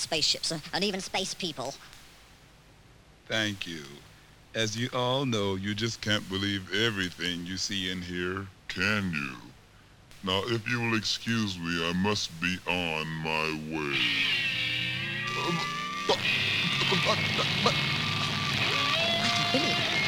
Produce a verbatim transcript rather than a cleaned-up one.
spaceships, uh, and even space people. Thank you. As you all know, you just can't believe everything you see and hear. Can you? Now, if you will excuse me, I must be on my way. Billy.